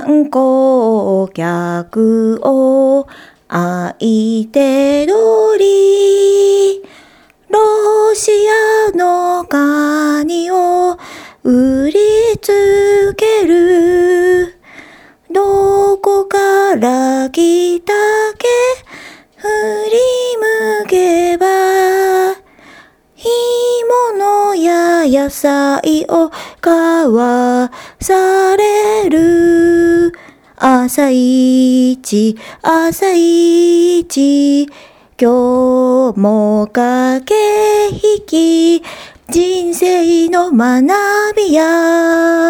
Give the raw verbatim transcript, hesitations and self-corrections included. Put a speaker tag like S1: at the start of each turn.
S1: 観光客を相手取り、ロシアのカニを売りつける。どこから来たけ振り向けば、干物や野菜を買わされる。朝一、朝一、今日も駆け引き、人生の学びや。